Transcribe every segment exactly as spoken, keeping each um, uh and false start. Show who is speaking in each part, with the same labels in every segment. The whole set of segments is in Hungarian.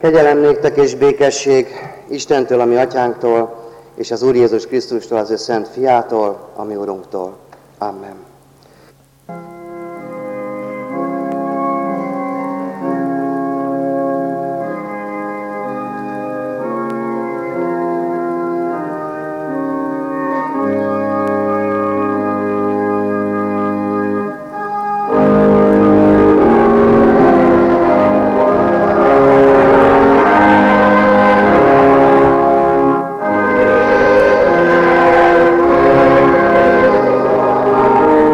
Speaker 1: Kegyelem néktek és békesség Istentől, a mi atyánktól, és az Úr Jézus Krisztustól, az ő szent fiától, a mi Urunktól. Amen.
Speaker 2: Amen.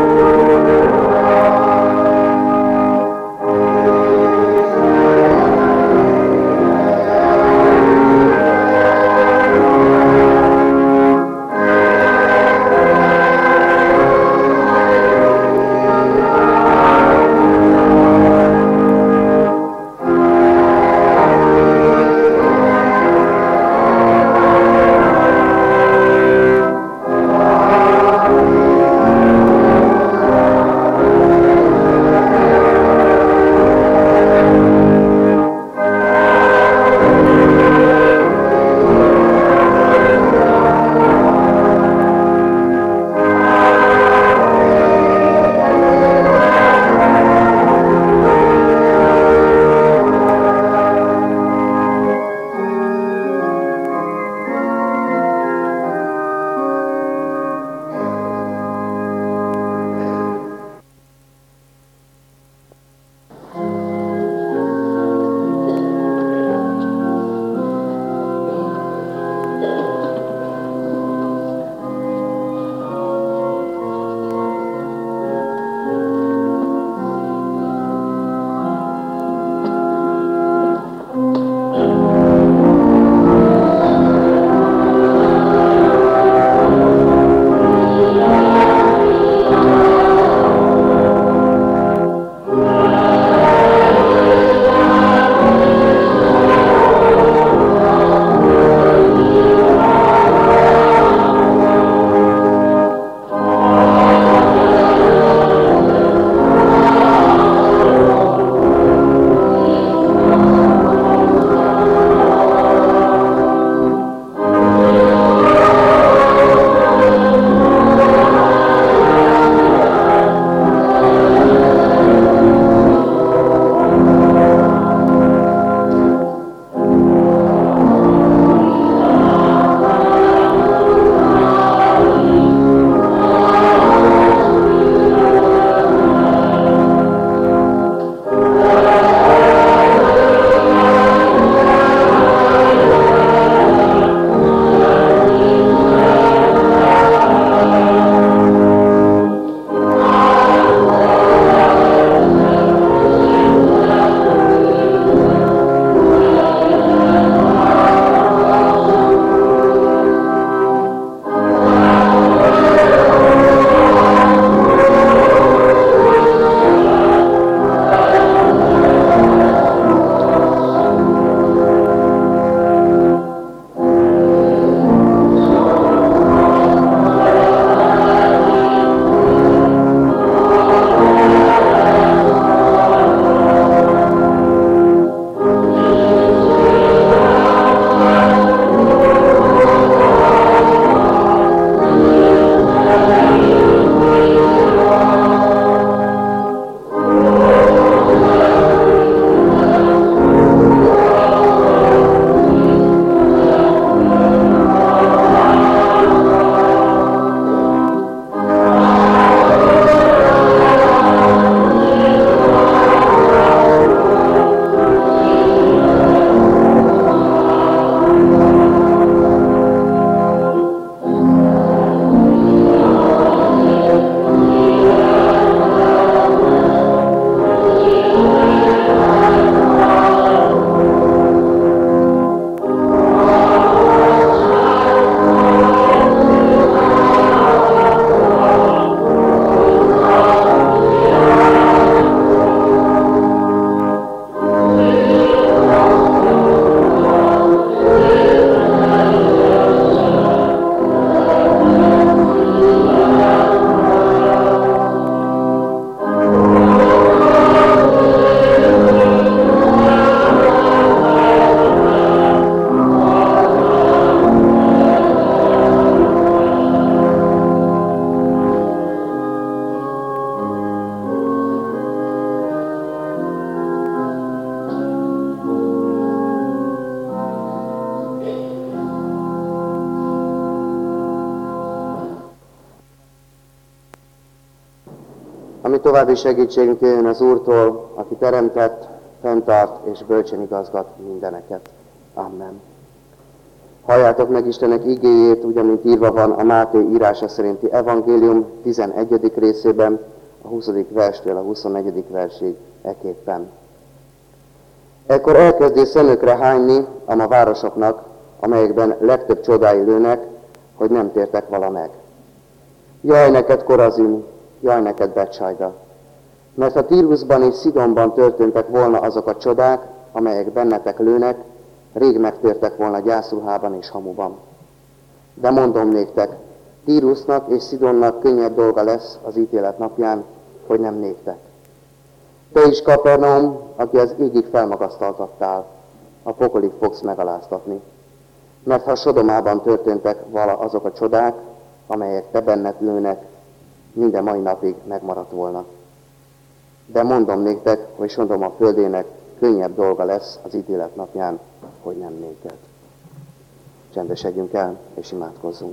Speaker 1: további segítségünk jöjjön az Úrtól, aki teremtett, fenntart és bölcsen igazgat mindeneket. Amen. Halljátok meg Istenek igéjét, ugyanint írva van a Máté írása szerinti evangélium tizenegyedik részében, a huszadik verstől a huszonnegyedik versig eképpen. Ekkor elkezdé szemükre hányni a ma városoknak, amelyekben legtöbb csodái lőnek, hogy nem tértek vala meg. Jaj neked, Korazin, jaj neked, Betsaida! Mert ha Tírusban és Szidonban történtek volna azok a csodák, amelyek bennetek lőnek, rég megtértek volna gyászruhában és hamuban. De mondom néktek, Tírusnak és Szidonnak könnyebb dolga lesz az ítélet napján, hogy nem néktek. Te is, Kapernaum, aki az égig felmagasztaltattál, a pokolig fogsz megaláztatni. Mert ha Sodomában történtek vala azok a csodák, amelyek te benned lőnek, minden mai napig megmaradt volna. De mondom néktek, hogy Sodoma földének könnyebb dolga lesz az ítélet napján, hogy nem néked. Csendesedjünk el, és imádkozzunk.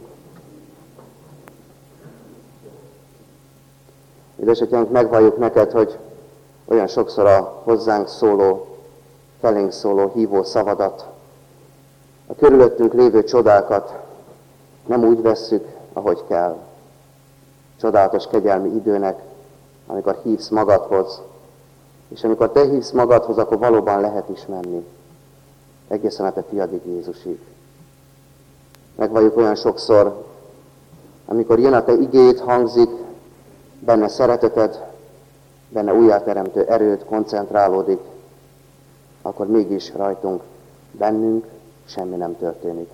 Speaker 1: Édesatyánk, megvalljuk neked, hogy olyan sokszor a hozzánk szóló, felénk szóló hívó szavadat, a körülöttünk lévő csodákat nem úgy vesszük, ahogy kell. Csodálatos kegyelmi időnek, amikor hívsz magadhoz, és amikor te hívsz magadhoz, akkor valóban lehet is menni. Egészen a te fiadig, Jézusig. Megvalljuk olyan sokszor, amikor jön a te igéd, hangzik, benne szereteted, benne újjáteremtő erőd koncentrálódik, akkor mégis rajtunk, bennünk semmi nem történik.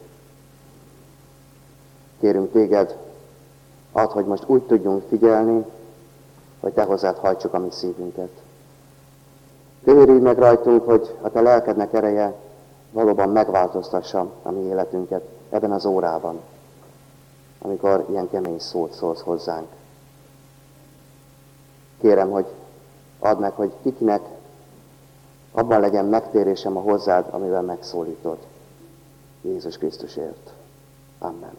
Speaker 1: Kérünk téged, add, hogy most úgy tudjunk figyelni, hogy te hozzád hajtsuk a mi szívünket. Könyörülj meg rajtunk, hogy a te lelkednek ereje valóban megváltoztassa a mi életünket ebben az órában, amikor ilyen kemény szót szólsz hozzánk. Kérem, hogy add meg, hogy kikinek abban legyen megtérésem a hozzád, amivel megszólítod. Jézus Krisztusért. Amen.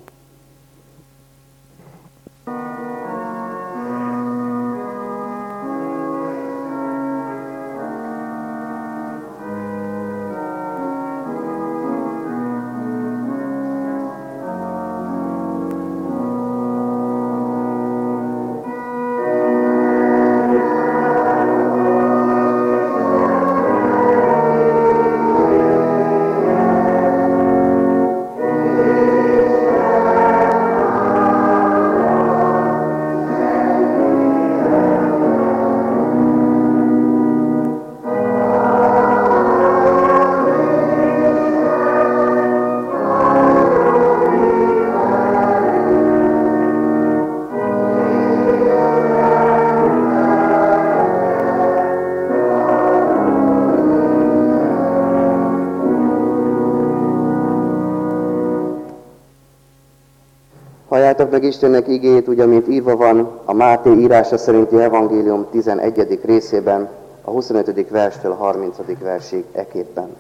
Speaker 1: Halljátok meg Istennek igéjét, úgy, amint írva van a Máté írása szerinti evangélium tizenegyedik részében, a huszonötödik verstől a harmincadik versig eképpen.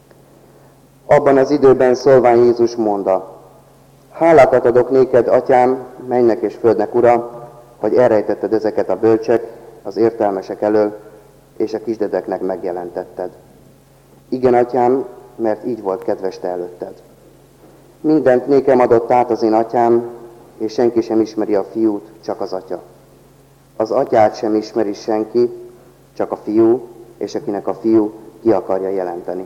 Speaker 1: Abban az időben szólván Jézus mondta, hálákat adok néked, atyám, mennek és földnek ura, hogy elrejtetted ezeket a bölcsek az értelmesek elől, és a kisdedeknek megjelentetted. Igen, atyám, mert így volt kedves te előtted. Mindent nékem adott át az én atyám, és senki sem ismeri a fiút, csak az atya. Az atyát sem ismeri senki, csak a fiú, és akinek a fiú ki akarja jelenteni.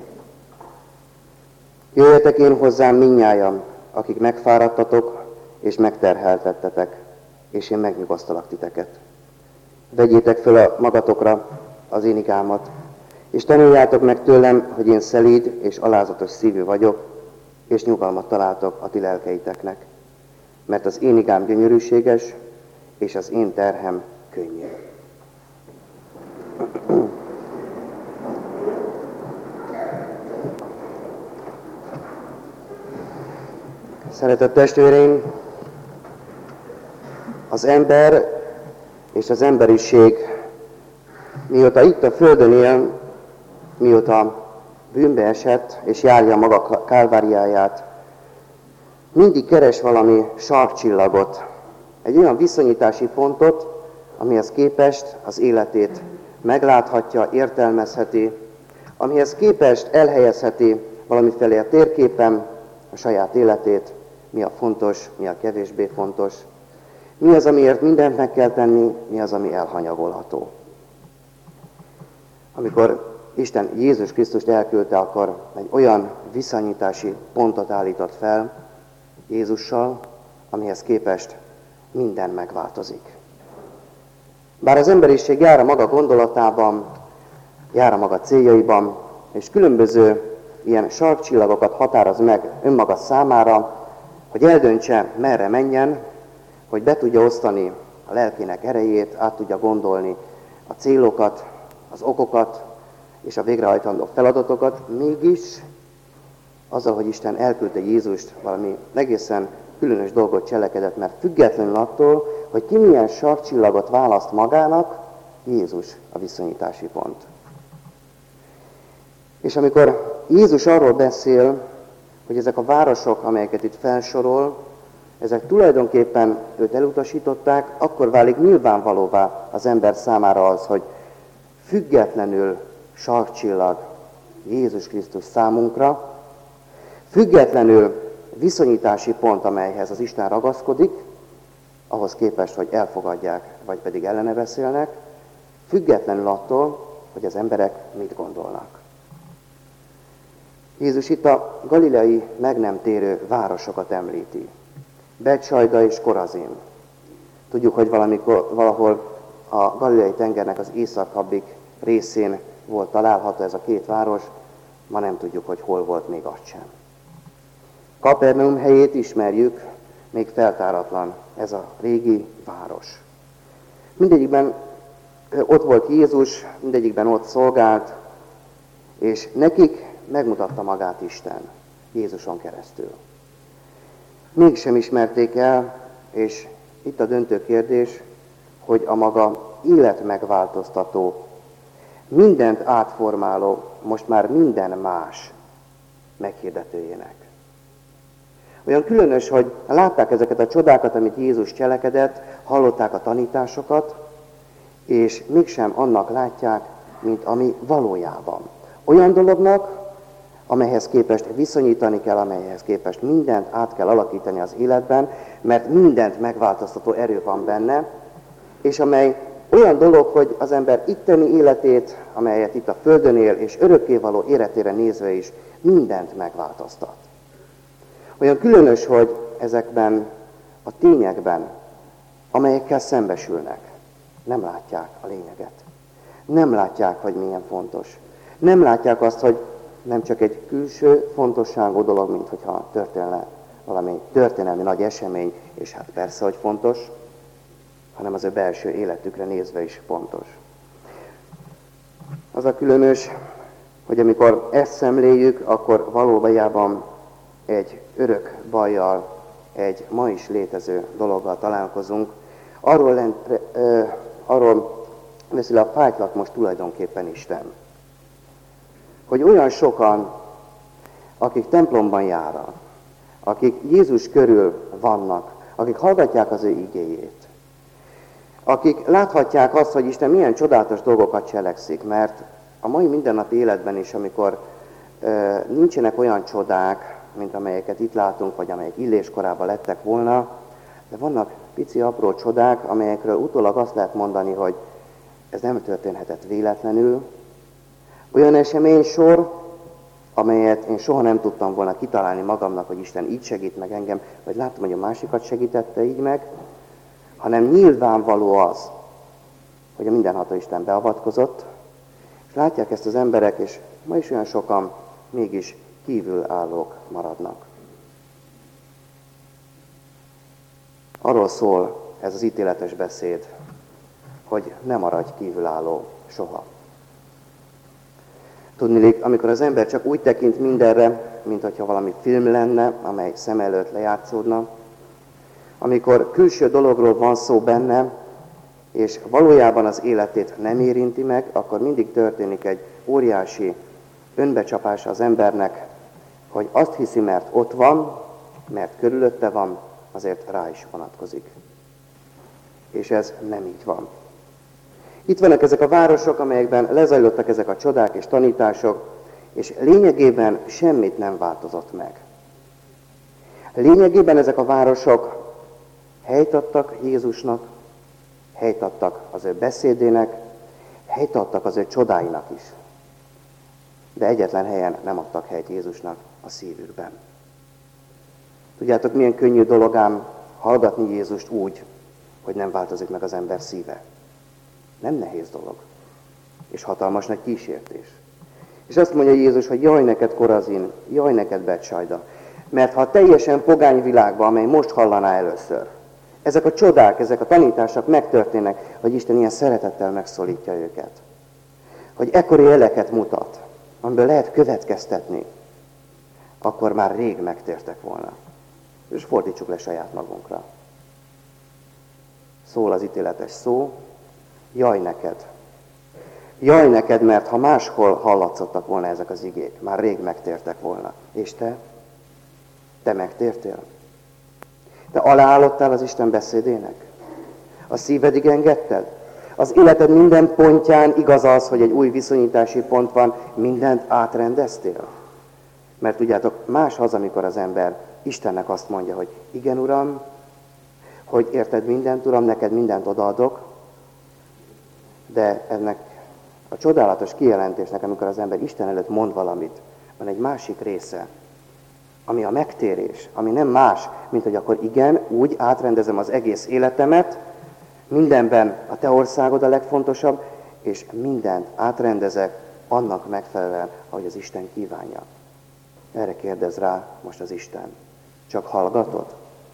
Speaker 1: Jöjjetek én hozzám mindnyájan, akik megfáradtatok, és megterheltettetek, és én megnyugasztalak titeket. Vegyétek föl a magatokra az én igámat, és tanuljátok meg tőlem, hogy én szelíd és alázatos szívű vagyok, és nyugalmat találtok a ti lelkeiteknek. Mert az én igám gyönyörűséges, és az én terhem könnyű. Szeretett testvéreim, az ember és az emberiség, mióta itt a Földön él, mióta bűnbe esett és járja maga kálváriáját, mindig keres valami sarkcsillagot, egy olyan viszonyítási pontot, amihez képest az életét megláthatja, értelmezheti, amihez képest elhelyezheti valamifelé a térképen a saját életét, mi a fontos, mi a kevésbé fontos, mi az, amiért mindent meg kell tenni, mi az, ami elhanyagolható. Amikor Isten Jézus Krisztust elküldte, akkor egy olyan viszonyítási pontot állított fel Jézussal, amihez képest minden megváltozik. Bár az emberiség jár a maga gondolatában, jár a maga céljaiban, és különböző ilyen sarkcsillagokat határoz meg önmaga számára, hogy eldöntse, merre menjen, hogy be tudja osztani a lelkének erejét, át tudja gondolni a célokat, az okokat és a végrehajtandó feladatokat, mégis azzal, hogy Isten elküldte Jézust, valami egészen különös dolgot cselekedett, mert függetlenül attól, hogy ki milyen sarkcsillagot választ magának, Jézus a viszonyítási pont. És amikor Jézus arról beszél, hogy ezek a városok, amelyeket itt felsorol, ezek tulajdonképpen őt elutasították, akkor válik nyilvánvalóvá az ember számára az, hogy függetlenül sarkcsillag Jézus Krisztus számunkra, függetlenül viszonyítási pont, amelyhez az Isten ragaszkodik, ahhoz képest, hogy elfogadják, vagy pedig ellene beszélnek, függetlenül attól, hogy az emberek mit gondolnak. Jézus itt a galileai meg nem térő városokat említi. Betsaida és Korazin. Tudjuk, hogy valamikor, valahol a galileai tengernek az északabbik részén volt található ez a két város, ma nem tudjuk, hogy hol volt még azt sem. Kapernaum helyét ismerjük, még feltáratlan ez a régi város. Mindegyikben ott volt Jézus, mindegyikben ott szolgált, és nekik megmutatta magát Isten Jézuson keresztül. Mégsem ismerték el, és itt a döntő kérdés, hogy a maga életmegváltoztató, mindent átformáló, most már minden más meghirdetőjének. Olyan különös, hogy látták ezeket a csodákat, amit Jézus cselekedett, hallották a tanításokat, és mégsem annak látják, mint ami valójában. Olyan dolognak, amelyhez képest viszonyítani kell, amelyhez képest mindent át kell alakítani az életben, mert mindent megváltoztató erő van benne, és amely olyan dolog, hogy az ember itteni életét, amelyet itt a Földön él, és örökkévaló életére nézve is mindent megváltoztat. Olyan különös, hogy ezekben a tényekben, amelyekkel szembesülnek, nem látják a lényeget. Nem látják, hogy milyen fontos. Nem látják azt, hogy nem csak egy külső fontosságú dolog, mint hogyha történne valami történelmi nagy esemény, és hát persze, hogy fontos, hanem az ő belső életükre nézve is fontos. Az a különös, hogy amikor ezt szemléljük, akkor valójában egy örök bajjal, egy ma is létező dologgal találkozunk. Arról, lent, ö, arról beszél a fájtlat most tulajdonképpen Isten. Hogy olyan sokan, akik templomban járnak, akik Jézus körül vannak, akik hallgatják az ő igéjét, akik láthatják azt, hogy Isten milyen csodálatos dolgokat cselekszik, mert a mai mindennapi életben is, amikor ö, nincsenek olyan csodák, mint amelyeket itt látunk, vagy amelyek Illés korában lettek volna, de vannak pici apró csodák, amelyekről utólag azt lehet mondani, hogy ez nem történhetett véletlenül. Olyan eseménysor, amelyet én soha nem tudtam volna kitalálni magamnak, hogy Isten így segít meg engem, vagy láttam, hogy a másikat segítette így meg, hanem nyilvánvaló az, hogy a mindenható Isten beavatkozott, és látják ezt az emberek, és ma is olyan sokan mégis kívülállók maradnak. Arról szól ez az ítéletes beszéd, hogy ne maradj kívülálló soha. Tudniillik, amikor az ember csak úgy tekint mindenre, mint hogyha valami film lenne, amely szem előtt lejátszódna, amikor külső dologról van szó benne, és valójában az életét nem érinti meg, akkor mindig történik egy óriási önbecsapása az embernek, hogy azt hiszi, mert ott van, mert körülötte van, azért rá is vonatkozik. És ez nem így van. Itt vannak ezek a városok, amelyekben lezajlottak ezek a csodák és tanítások, és lényegében semmit nem változott meg. Lényegében ezek a városok helyt adtak Jézusnak, helyt adtak az ő beszédének, helyt adtak az ő csodáinak is. De egyetlen helyen nem adtak helyt Jézusnak, a szívükben. Tudjátok, milyen könnyű dolog ám hallgatni Jézust úgy, hogy nem változik meg az ember szíve. Nem nehéz dolog. És hatalmas nagy kísértés. És azt mondja Jézus, hogy jaj neked Korazin, jaj neked Betsajda. Mert ha a teljesen pogány világban, amely most hallaná először, ezek a csodák, ezek a tanítások megtörténnek, hogy Isten ilyen szeretettel megszólítja őket. Hogy ekkori jeleket mutat, amiből lehet következtetni, akkor már rég megtértek volna. És fordítsuk le saját magunkra. Szól az ítéletes szó, jaj neked. Jaj neked, mert ha máshol hallatszottak volna ezek az igék, már rég megtértek volna. És te? Te megtértél? Te aláállodtál az Isten beszédének? A szívedig engedted? Az életed minden pontján igaz az, hogy egy új viszonyítási pont van, mindent átrendeztél? Mert tudjátok, más az, amikor az ember Istennek azt mondja, hogy igen, Uram, hogy érted mindent, Uram, neked mindent odaadok, de ennek a csodálatos kijelentésnek, amikor az ember Isten előtt mond valamit, van egy másik része, ami a megtérés, ami nem más, mint hogy akkor igen, úgy átrendezem az egész életemet, mindenben a te országod a legfontosabb, és mindent átrendezek annak megfelelően, ahogy az Isten kívánja. Erre kérdez rá most az Isten. Csak hallgatod?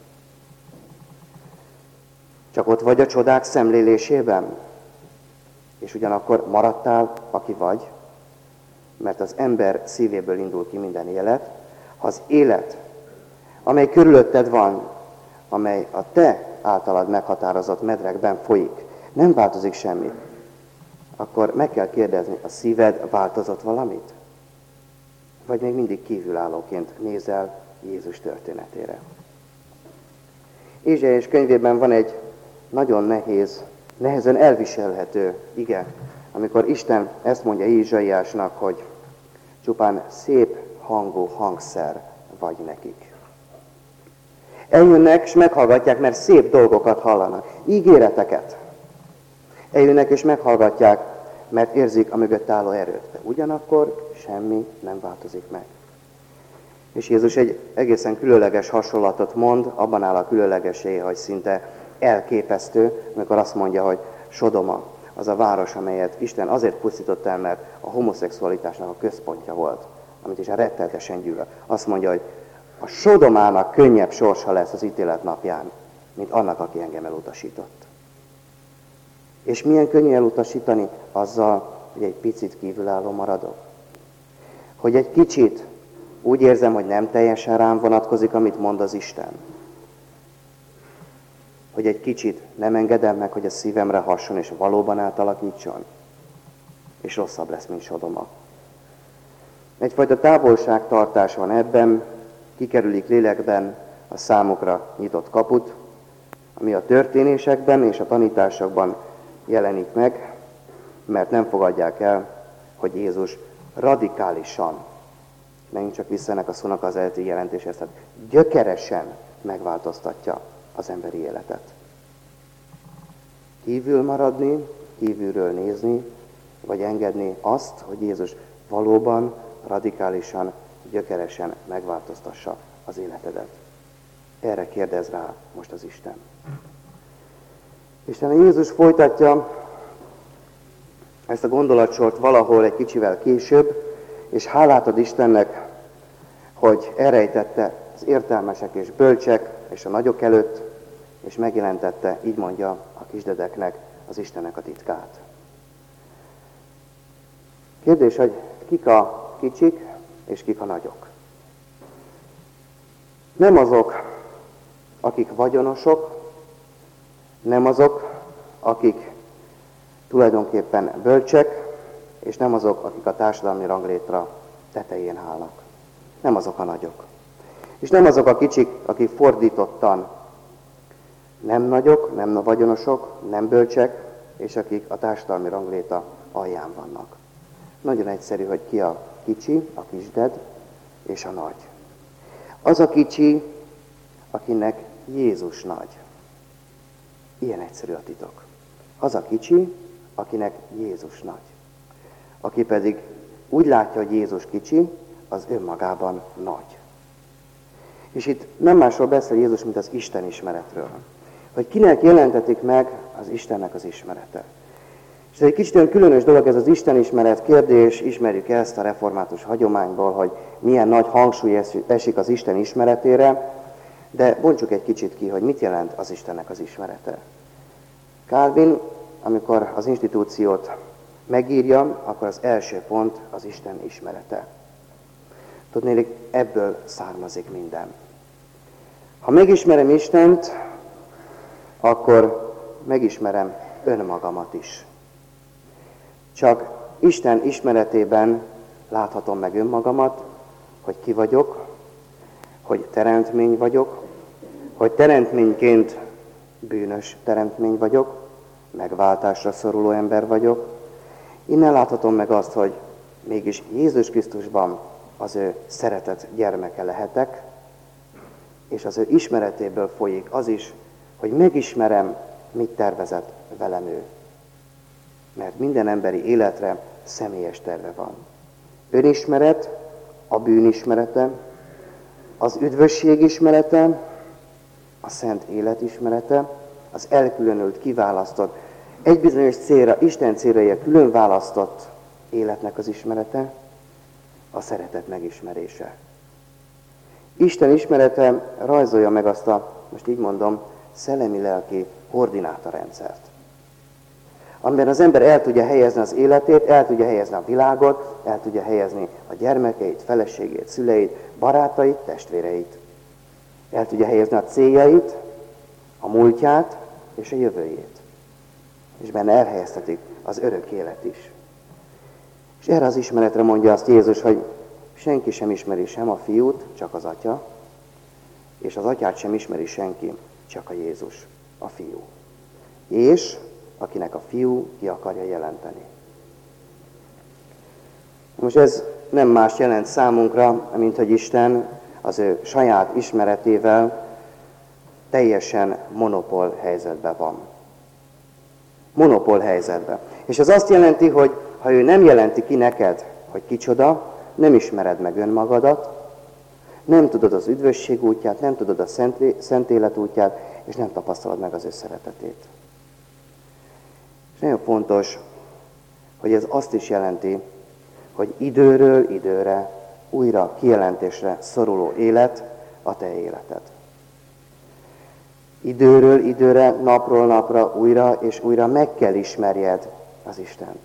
Speaker 1: Csak ott vagy a csodák szemlélésében? És ugyanakkor maradtál, aki vagy? Mert az ember szívéből indul ki minden élet. Ha az élet, amely körülötted van, amely a te általad meghatározott medrekben folyik, nem változik semmi, akkor meg kell kérdezni, a szíved változott valamit? Vagy még mindig kívülállóként nézel Jézus történetére? Ézsaiás könyvében van egy nagyon nehéz, nehezen elviselhető ige, amikor Isten ezt mondja Ézsaiásnak, hogy csupán szép hangú hangszer vagy nekik. Eljönnek és meghallgatják, mert szép dolgokat hallanak, ígéreteket. Eljönnek és meghallgatják, mert érzik a mögött álló erőt. De ugyanakkor semmi nem változik meg. És Jézus egy egészen különleges hasonlatot mond, abban áll a különlegessége, hogy szinte elképesztő, amikor azt mondja, hogy Sodoma, az a város, amelyet Isten azért pusztított el, mert a homoszexualitásnak a központja volt, amit is rettenetesen gyűlöl. Azt mondja, hogy a Sodomának könnyebb sorsa lesz az ítélet napján, mint annak, aki engem elutasított. És milyen könnyű elutasítani? Azzal, hogy egy picit kívülálló maradok. Hogy egy kicsit úgy érzem, hogy nem teljesen rám vonatkozik, amit mond az Isten. Hogy egy kicsit nem engedem meg, hogy a szívemre hasson, és valóban átalakítson. És rosszabb lesz, mint Sodoma. Egyfajta távolságtartás van ebben, kikerülik lélekben a számukra nyitott kaput, ami a történésekben és a tanításokban jelenik meg, mert nem fogadják el, hogy Jézus radikálisan, megint csak vissza ennek a szónak az eredeti jelentéshez, tehát gyökeresen megváltoztatja az emberi életet. Kívül maradni, kívülről nézni, vagy engedni azt, hogy Jézus valóban radikálisan, gyökeresen megváltoztassa az életedet. Erre kérdez rá most az Isten. Isten Jézus folytatja ezt a gondolatsort valahol egy kicsivel később, és hálát ad Istennek, hogy elrejtette az értelmesek és bölcsek és a nagyok előtt, és megjelentette, így mondja a kisdedeknek, az Istennek a titkát. Kérdés, hogy kik a kicsik, és kik a nagyok? Nem azok, akik vagyonosok, nem azok, akik tulajdonképpen bölcsek, és nem azok, akik a társadalmi ranglétra tetején állnak. Nem azok a nagyok. És nem azok a kicsik, akik fordítottan nem nagyok, nem vagyonosok, nem bölcsek, és akik a társadalmi rangléta alján vannak. Nagyon egyszerű, hogy ki a kicsi, a kisded és a nagy. Az a kicsi, akinek Jézus nagy. Ilyen egyszerű a titok. Az a kicsi, akinek Jézus nagy. Aki pedig úgy látja, hogy Jézus kicsi, az önmagában nagy. És itt nem másról beszél Jézus, mint az Isten ismeretről. Hogy kinek jelentetik meg az Istennek az ismerete. És ez egy kicsit olyan különös dolog, ez az Isten ismeret kérdés, ismerjük ezt a református hagyományból, hogy milyen nagy hangsúly esik az Isten ismeretére, de bontsuk egy kicsit ki, hogy mit jelent az Istennek az ismerete. Calvin, amikor az institúciót megírja, akkor az első pont az Isten ismerete. Tudnélik, ebből származik minden. Ha megismerem Istent, akkor megismerem önmagamat is. Csak Isten ismeretében láthatom meg önmagamat, hogy ki vagyok, hogy teremtmény vagyok, hogy teremtményként bűnös teremtmény vagyok, megváltásra szoruló ember vagyok. Innen láthatom meg azt, hogy mégis Jézus Krisztusban az ő szeretett gyermeke lehetek, és az ő ismeretéből folyik az is, hogy megismerem, mit tervezett velem ő. Mert minden emberi életre személyes terve van. Önismeret, a bűnismerete, az üdvösség ismerete, a szent élet ismerete, az elkülönült, kiválasztott, egy bizonyos célra, Isten célraért külön választott életnek az ismerete, a szeretet megismerése. Isten ismerete rajzolja meg azt a, most így mondom, szellemi-lelki koordinátorrendszert, amiben az ember el tudja helyezni az életét, el tudja helyezni a világot, el tudja helyezni a gyermekeit, feleségét, szüleit, barátait, testvéreit. El tudja helyezni a céljait, a múltját és a jövőjét. És benne elhelyeztetik az örök élet is. És erre az ismeretre mondja azt Jézus, hogy senki sem ismeri sem a fiút, csak az atya, és az atyát sem ismeri senki, csak a Jézus, a fiú. És akinek a fiú ki akarja jelenteni. Most ez nem más jelent számunkra, mint hogy Isten az ő saját ismeretével teljesen monopól helyzetben van. Monopól helyzetben. És ez azt jelenti, hogy ha ő nem jelenti ki neked, hogy kicsoda, nem ismered meg önmagadat, nem tudod az üdvösség útját, nem tudod a szent, szent élet útját, és nem tapasztalod meg az ő szeretetét. És nagyon fontos, hogy ez azt is jelenti, hogy időről időre újra kijelentésre szoruló élet a te életed. Időről időre, napról napra újra és újra meg kell ismerjed az Istent.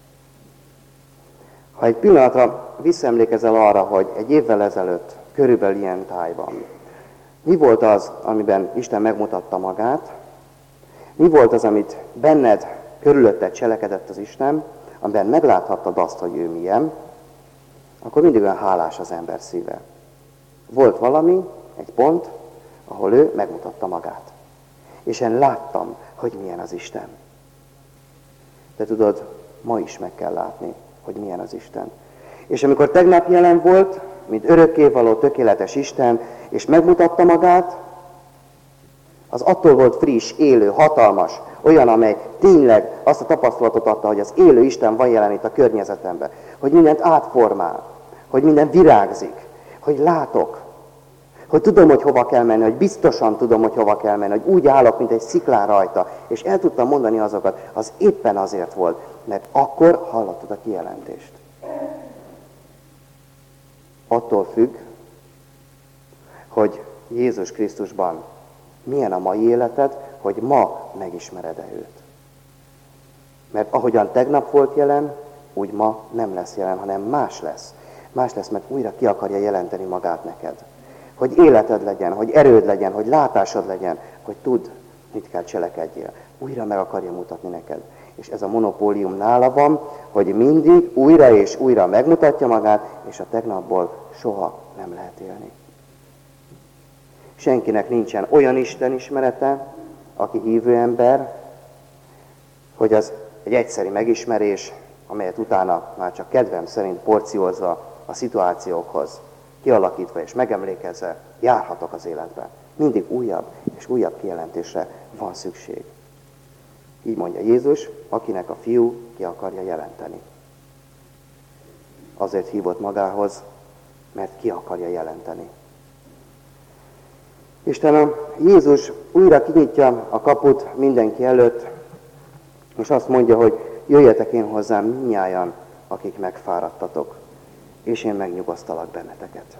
Speaker 1: Ha egy pillanatra visszaemlékezel arra, hogy egy évvel ezelőtt körülbelül ilyen tájban, mi volt az, amiben Isten megmutatta magát, mi volt az, amit benned, körülötted cselekedett az Isten, amiben megláthattad azt, hogy ő milyen, akkor mindig olyan hálás az ember szíve. Volt valami, egy pont, ahol ő megmutatta magát. És én láttam, hogy milyen az Isten. De tudod, ma is meg kell látni, hogy milyen az Isten. És amikor tegnap jelen volt, mint örökkévaló tökéletes Isten, és megmutatta magát, az attól volt friss, élő, hatalmas, olyan, amely tényleg azt a tapasztalatot adta, hogy az élő Isten van jelen itt a környezetemben, hogy mindent átformál, hogy minden virágzik, hogy látok, hogy tudom, hogy hova kell menni, hogy biztosan tudom, hogy hova kell menni, hogy úgy állok, mint egy sziklán rajta, és el tudtam mondani azokat, az éppen azért volt, mert akkor hallottad a kijelentést. Attól függ, hogy Jézus Krisztusban milyen a mai életed, hogy ma megismered-e őt. Mert ahogyan tegnap volt jelen, úgy ma nem lesz jelen, hanem más lesz. Más lesz, mert újra ki akarja jelenteni magát neked. Hogy életed legyen, hogy erőd legyen, hogy látásod legyen, hogy tudd, mit kell cselekedjél. Újra meg akarja mutatni neked. És ez a monopólium nála van, hogy mindig újra és újra megmutatja magát, és a tegnapból soha nem lehet élni. Senkinek nincsen olyan Isten ismerete, aki hívő ember, hogy az egy egyszeri megismerés, amelyet utána már csak kedvem szerint porciózva a szituációkhoz, kialakítva és megemlékezve járhatok az életben. Mindig újabb és újabb kijelentésre van szükség. Így mondja Jézus, akinek a fiú ki akarja jelenteni. Azért hívott magához, mert ki akarja jelenteni. Istenem, Jézus újra kinyitja a kaput mindenki előtt, és azt mondja, hogy jöjjetek én hozzám mindnyájan, akik megfáradtatok, és én megnyugosztalak benneteket.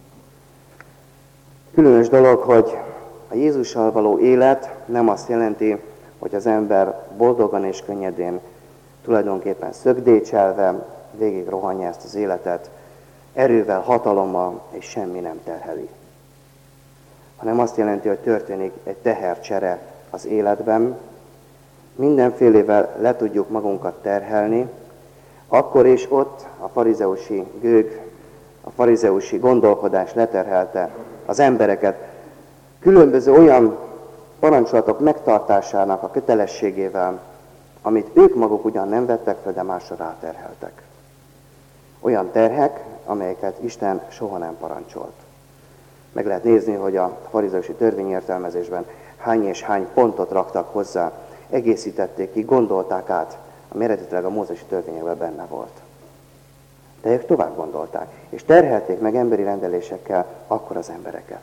Speaker 1: Különös dolog, hogy a Jézussal való élet nem azt jelenti, hogy az ember boldogan és könnyedén, tulajdonképpen szögdécselve végig rohanja ezt az életet, erővel, hatalommal, és semmi nem terheli. Hanem azt jelenti, hogy történik egy tehercsere az életben, mindenfélével le tudjuk magunkat terhelni, akkor is ott a farizeusi gőg, a farizeusi gondolkodás leterhelte az embereket különböző olyan parancsolatok megtartásának a kötelességével, amit ők maguk ugyan nem vettek fel, de másra ráterheltek. Olyan terhek, amelyeket Isten soha nem parancsolt. Meg lehet nézni, hogy a farizeusi törvényértelmezésben hány és hány pontot raktak hozzá, egészítették ki, gondolták át, ami eredetileg a mózesi törvényekben benne volt. De ők tovább gondolták, és terhelték meg emberi rendelésekkel akkor az embereket.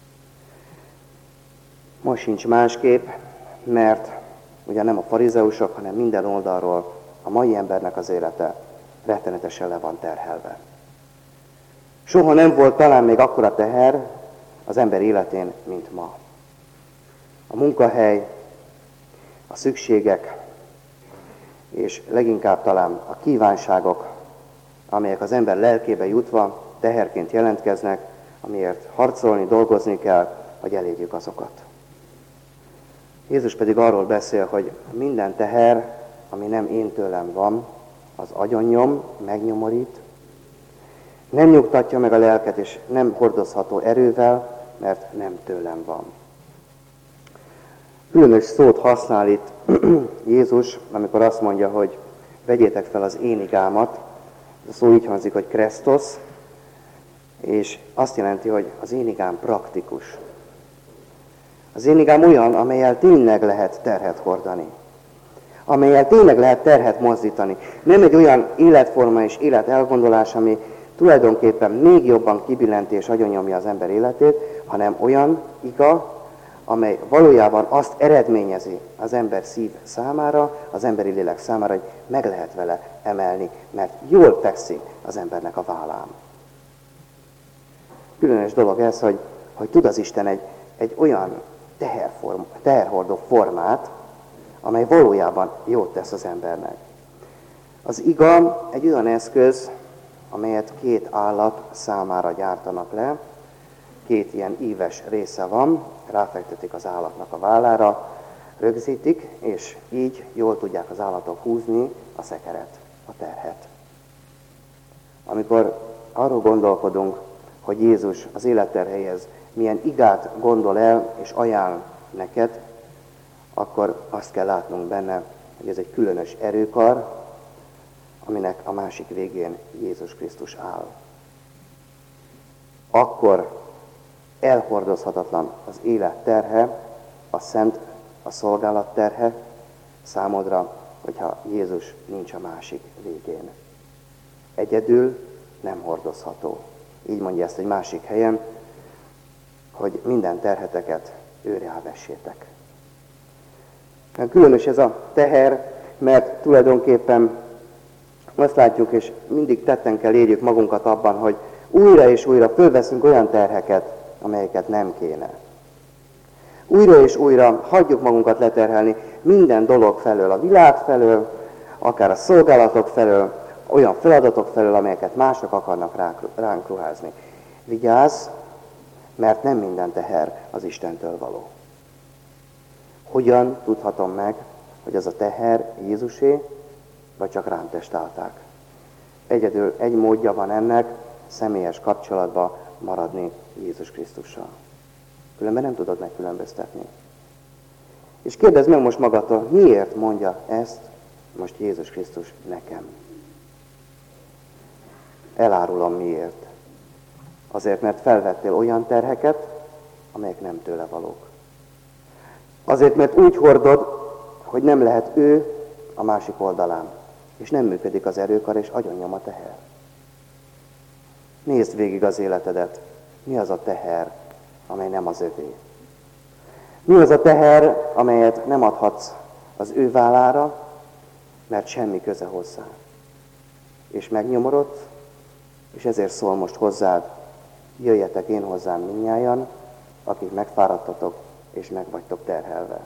Speaker 1: Most sincs másképp, mert ugye nem a farizeusok, hanem minden oldalról a mai embernek az élete rettenetesen le van terhelve. Soha nem volt talán még akkora teher az ember életén, mint ma. A munkahely, a szükségek, és leginkább talán a kívánságok, amelyek az ember lelkébe jutva teherként jelentkeznek, amiért harcolni, dolgozni kell, hogy elérjük azokat. Jézus pedig arról beszél, hogy minden teher, ami nem én tőlem van, az agyonnyom, megnyomorít, nem nyugtatja meg a lelket, és nem hordozható erővel, mert nem tőlem van. Különös szót használ itt Jézus, amikor azt mondja, hogy vegyétek fel az én igámat. A szó így hangzik, hogy kresztosz, és azt jelenti, hogy az én igám praktikus. Az én igám olyan, amellyel tényleg lehet terhet hordani. Amellyel tényleg lehet terhet mozdítani. Nem egy olyan életforma és életelgondolás, ami tulajdonképpen még jobban kibillenti és agyonnyomja az ember életét, hanem olyan iga, amely valójában azt eredményezi az ember szív számára, az emberi lélek számára, hogy meg lehet vele emelni, mert jól fekszik az embernek a vállán. Különös dolog ez, hogy, hogy tud az Isten egy, egy olyan teherform, teherhordó formát, amely valójában jót tesz az embernek. Az iga egy olyan eszköz, amelyet két állat számára gyártanak le, két ilyen íves része van, ráfektetik az állatnak a vállára, rögzítik, és így jól tudják az állatok húzni a szekeret, a terhet. Amikor arról gondolkodunk, hogy Jézus az életterhelyhez milyen igát gondol el és ajánl neked, akkor azt kell látnunk benne, hogy ez egy különös erőkar, aminek a másik végén Jézus Krisztus áll. Akkor elhordozhatatlan az élet terhe, a szent, a szolgálat terhe számodra, hogyha Jézus nincs a másik végén. Egyedül nem hordozható. Így mondja ezt egy másik helyen, hogy minden terheteket őre vessétek. Különös ez a teher, mert tulajdonképpen azt látjuk, és mindig tetten kell érjük magunkat abban, hogy újra és újra fölveszünk olyan terheket, amelyeket nem kéne. Újra és újra hagyjuk magunkat leterhelni minden dolog felől, a világ felől, akár a szolgálatok felől, olyan feladatok felől, amelyeket mások akarnak ránk ruházni. Vigyázz, mert nem minden teher az Istentől való. Hogyan tudhatom meg, hogy az a teher Jézusé, vagy csak rám testálták? Egyedül egy módja van ennek, személyes kapcsolatba maradni Jézus Krisztussal. Különben nem tudod megkülönböztetni. És kérdezd meg most magadtól, miért mondja ezt most Jézus Krisztus nekem? Elárulom miért. Azért, mert felvettél olyan terheket, amelyek nem tőle valók. Azért, mert úgy hordod, hogy nem lehet ő a másik oldalán, és nem működik az erőkar, és agyonnyom a teher. Nézd végig az életedet. Mi az a teher, amely nem az övé? Mi az a teher, amelyet nem adhatsz az ő vállára, mert semmi köze hozzá? És megnyomorod, és ezért szól most hozzád, jöjjetek én hozzám mindnyájan, akik megfáradtatok, és meg vagytok terhelve.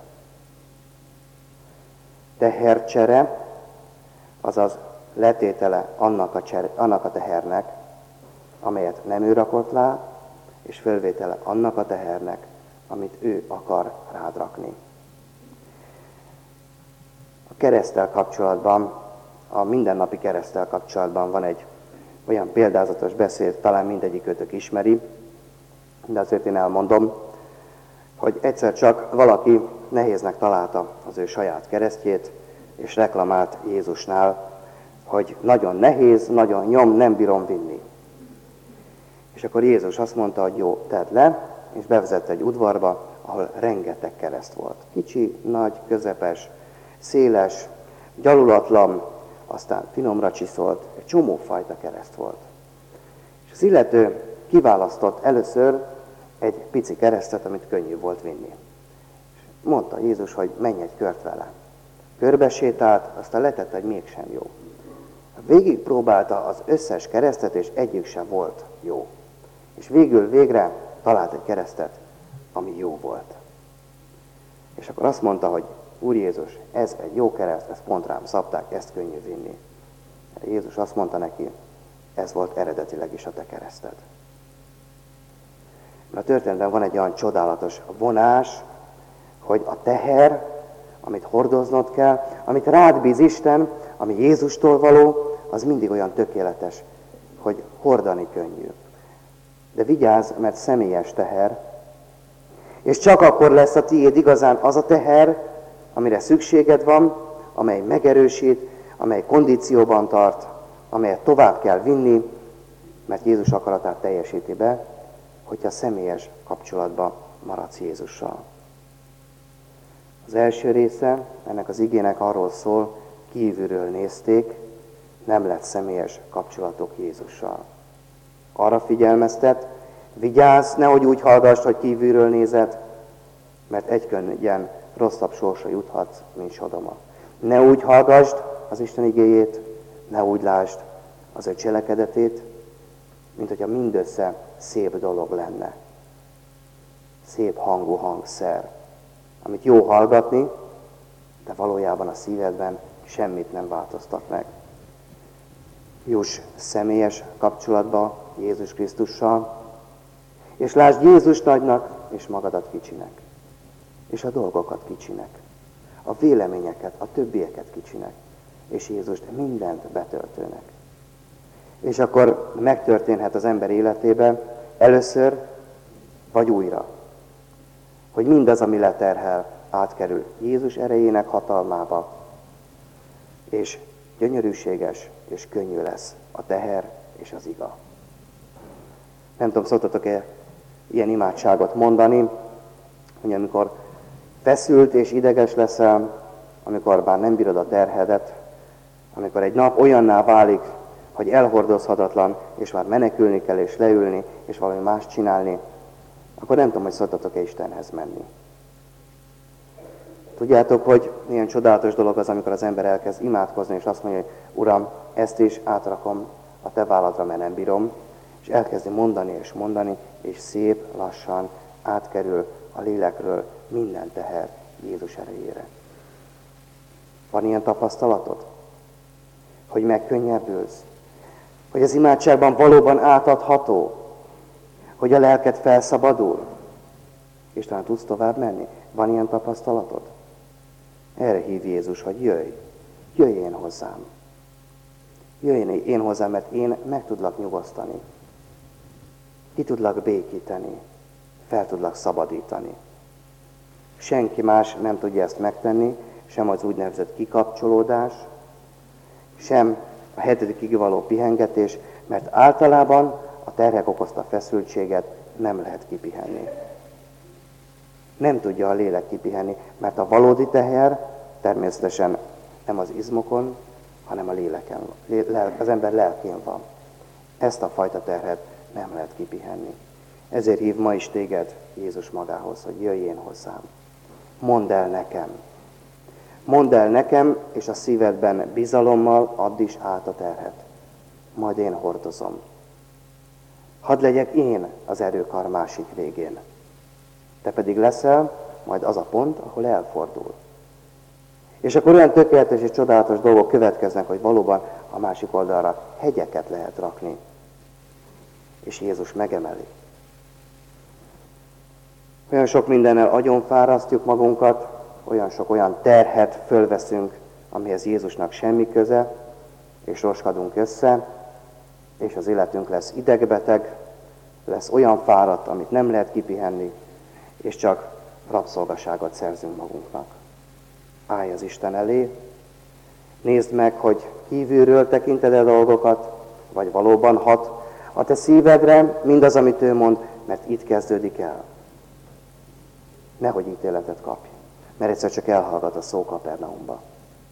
Speaker 1: Tehercsere, azaz letétele annak a, csere, annak a tehernek, amelyet nem ő rakott rá, és fölvétele annak a tehernek, amit ő akar rád rakni. A kereszttel kapcsolatban, a mindennapi kereszttel kapcsolatban van egy olyan példázatos beszéd, talán mindegyikőtök ismeri, de azért én elmondom, hogy egyszer csak valaki nehéznek találta az ő saját keresztjét, és reklamált Jézusnál, hogy nagyon nehéz, nagyon nyom, nem bírom vinni. És akkor Jézus azt mondta, hogy jó, tedd le, és bevezette egy udvarba, ahol rengeteg kereszt volt. Kicsi, nagy, közepes, széles, gyalulatlan, aztán finomra csiszolt, egy csomó fajta kereszt volt. És az illető kiválasztott először egy pici keresztet, amit könnyű volt vinni. És mondta Jézus, hogy menj egy kört vele. Körbesétált, aztán letette, hogy mégsem jó. Végig próbálta az összes keresztet, és egyik sem volt jó. És végül végre talált egy keresztet, ami jó volt. És akkor azt mondta, hogy Úr Jézus, ez egy jó kereszt, ezt pont rám szabták, ezt könnyű vinni. Jézus azt mondta neki, ez volt eredetileg is a te kereszted. Mert a történetben van egy olyan csodálatos vonás, hogy a teher, amit hordoznod kell, amit rád bíz Isten, ami Jézustól való, az mindig olyan tökéletes, hogy hordani könnyű. De vigyázz, mert személyes teher, és csak akkor lesz a tiéd igazán az a teher, amire szükséged van, amely megerősít, amely kondícióban tart, amelyet tovább kell vinni, mert Jézus akaratát teljesíti be, hogyha személyes kapcsolatban maradsz Jézussal. Az első része ennek az igének arról szól, kívülről nézték, nem lett személyes kapcsolatok Jézussal. Arra figyelmeztet, vigyázz, nehogy úgy hallgass, hogy kívülről nézed, mert egykönnyen rosszabb sorsra juthatsz, mint Sodoma. Ne úgy hallgassd az Isten igéjét, ne úgy lásd az ő cselekedetét, mint hogyha mindössze szép dolog lenne. Szép hangú hangszer, amit jó hallgatni, de valójában a szívedben semmit nem változtat meg. Juss személyes kapcsolatba Jézus Krisztussal, és lásd Jézus nagynak, és magadat kicsinek. És a dolgokat kicsinek. A véleményeket, a többieket kicsinek. És Jézust mindent betöltőnek. És akkor megtörténhet az ember életében először, vagy újra. Hogy mindaz, ami leterhel, átkerül Jézus erejének hatalmába, és gyönyörűséges és könnyű lesz a teher és az iga. Nem tudom, szoktatok-e ilyen imádságot mondani, hogy amikor feszült és ideges leszel, amikor bár nem bírod a terhedet, amikor egy nap olyanná válik, hogy elhordozhatatlan, és már menekülni kell, és leülni, és valami más csinálni, akkor nem tudom, hogy szoktatok-e Istenhez menni. Tudjátok, hogy milyen csodálatos dolog az, amikor az ember elkezd imádkozni, és azt mondja, hogy Uram, ezt is átrakom a te válladra, mert nem bírom, és elkezdi mondani és mondani, és szép lassan átkerül a lélekről minden teher Jézus erejére. Van ilyen tapasztalatod? Hogy megkönnyebbülsz? Hogy az imádságban valóban átadható? Hogy a lelked felszabadul? És talán tudsz tovább menni? Van ilyen tapasztalatod? Erre hív Jézus, hogy jöjj, jöjj én hozzám. Jöjj én hozzám, mert én meg tudlak nyugosztani. Ki tudlak békíteni, fel tudlak szabadítani. Senki más nem tudja ezt megtenni, sem az úgynevezett kikapcsolódás, sem a hetedikig való pihengetés, mert általában a terhek okozta feszültséget nem lehet kipihenni. Nem tudja a lélek kipihenni, mert a valódi teher természetesen nem az izmokon, hanem a léleken, az ember lelkén van. Ezt a fajta terhet nem lehet kipihenni. Ezért hív ma is téged Jézus magához, hogy jöjjél hozzám. Mondd el nekem. Mondd el nekem, és a szívedben bizalommal add is át a terhet. Majd én hordozom. Hadd legyek én az erőkar másik végén. Te pedig leszel majd az a pont, ahol elfordul. És akkor olyan tökéletes és csodálatos dolgok következnek, hogy valóban a másik oldalra hegyeket lehet rakni. És Jézus megemeli. Olyan sok mindennel agyonfárasztjuk magunkat, olyan sok olyan terhet fölveszünk, amihez Jézusnak semmi köze, és roskadunk össze, és az életünk lesz idegbeteg, lesz olyan fáradt, amit nem lehet kipihenni, és csak rabszolgaságot szerzünk magunknak. Állj az Isten elé, nézd meg, hogy kívülről tekinted a dolgokat, vagy valóban hat a te szívedre mindaz, amit ő mond, mert itt kezdődik el. Nehogy ítéletet kapj, mert egyszer csak elhallgat a szó Kapernaumba.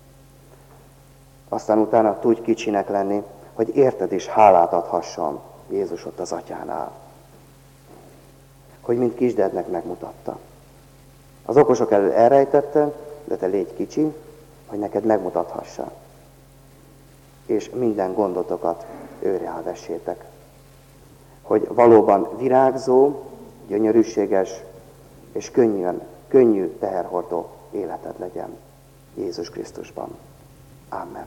Speaker 1: Aztán utána tudj kicsinek lenni, hogy érted és hálát adhasson Jézus ott az atyánál. Hogy mint kisdednek megmutatta. Az okosok elől elrejtette, de te légy kicsi, hogy neked megmutathassa. És minden gondotokat őre vessétek. Hogy valóban virágzó, gyönyörűséges és könnyűen, könnyű teherhordó életed legyen Jézus Krisztusban. Amen.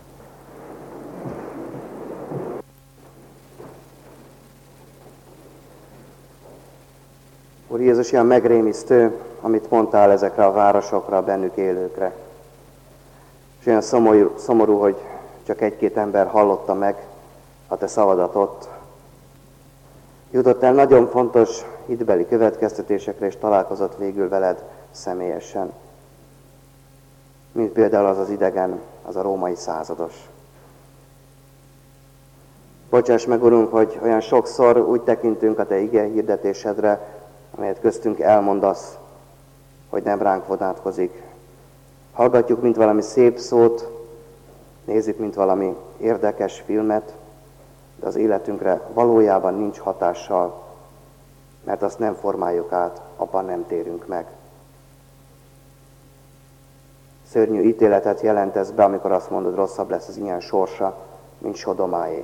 Speaker 1: Úr Jézus, ilyen megrémisztő, amit mondtál ezekre a városokra, a bennük élőkre. És olyan szomorú, szomorú, hogy csak egy-két ember hallotta meg a te szavadat ott. Jutott el nagyon fontos hitbeli következtetésekre, és találkozott végül veled személyesen. Mint például az az idegen, az a római százados. Bocsáss meg, Urunk, hogy olyan sokszor úgy tekintünk a te ige hirdetésedre, amelyet köztünk elmondasz, hogy nem ránk vonatkozik. Hallgatjuk, mint valami szép szót, nézzük, mint valami érdekes filmet, de az életünkre valójában nincs hatással, mert azt nem formáljuk át, abban nem térünk meg. Szörnyű ítéletet jelentesz be, amikor azt mondod, rosszabb lesz az ilyen sorsa, mint Sodomáé.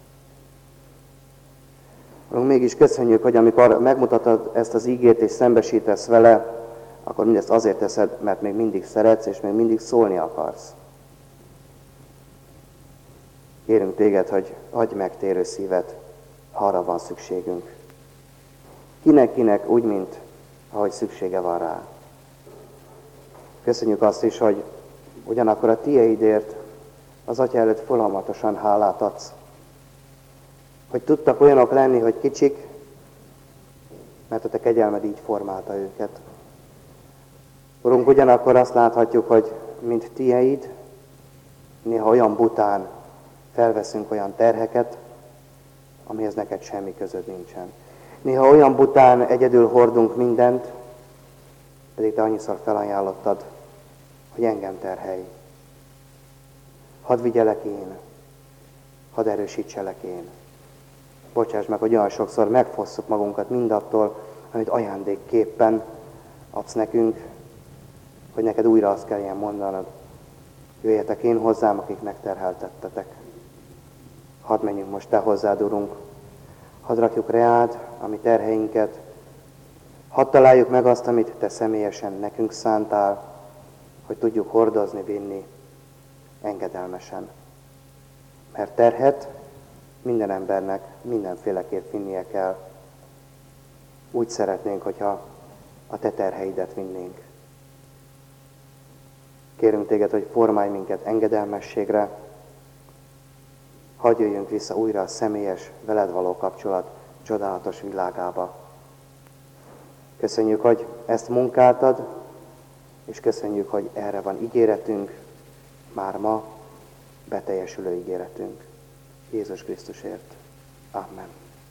Speaker 1: Mégis köszönjük, hogy amikor megmutatod ezt az ígét és szembesítesz vele, akkor mindezt azért teszed, mert még mindig szeretsz, és még mindig szólni akarsz. Kérünk téged, hogy adj megtérő szívet, ha arra van szükségünk. Kinek-kinek úgy, mint ahogy szüksége van rá. Köszönjük azt is, hogy ugyanakkor a tieidért az Atya előtt folyamatosan hálát adsz. Hogy tudtak olyanok lenni, hogy kicsik, mert a te kegyelmed így formálta őket. Urunk, ugyanakkor azt láthatjuk, hogy mint tieid, néha olyan bután felveszünk olyan terheket, amihez neked semmi közöd nincsen. Néha olyan bután egyedül hordunk mindent, pedig te annyiszor felajánlottad, hogy engem terhelj. Hadd vigyelek én, hadd erősítselek én. Bocsáss meg, hogy olyan sokszor megfosszuk magunkat mindattól, amit ajándékképpen adsz nekünk, hogy neked újra azt kelljen mondanod, jöjjetek én hozzám, akik megterheltettetek. Hadd menjünk most te hozzád, Urunk, hadd rakjuk reád a mi terheinket, hadd találjuk meg azt, amit te személyesen nekünk szántál, hogy tudjuk hordozni, vinni engedelmesen. Mert terhet minden embernek mindenféleképp vinnie kell. Úgy szeretnénk, hogyha a te terheidet vinnénk. Kérünk téged, hogy formálj minket engedelmességre, hadd jöjjünk vissza újra a személyes, veled való kapcsolat csodálatos világába. Köszönjük, hogy ezt munkáltad, és köszönjük, hogy erre van ígéretünk, már ma beteljesülő ígéretünk. Jézus Krisztusért. Amen.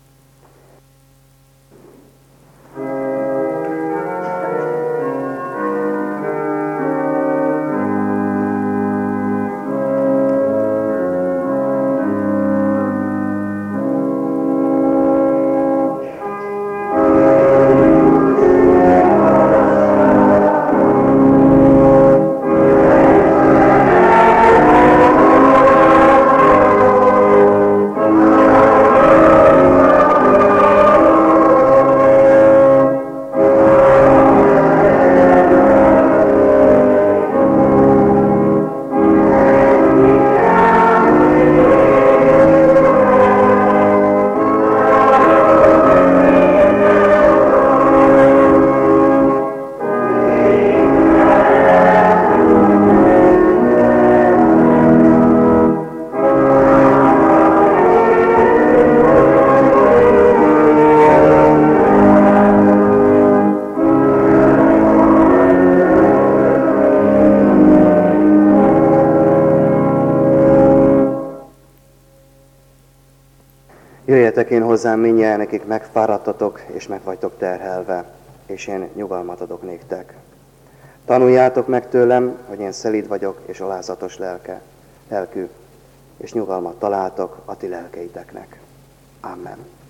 Speaker 1: Jöjjetek én hozzám mindnyájan, akik megfáradtatok és meg vagytok terhelve, és én nyugalmat adok néktek. Tanuljátok meg tőlem, hogy én szelíd vagyok és alázatos lelke, lelkű, és nyugalmat találtok a ti lelkeiteknek. Amen.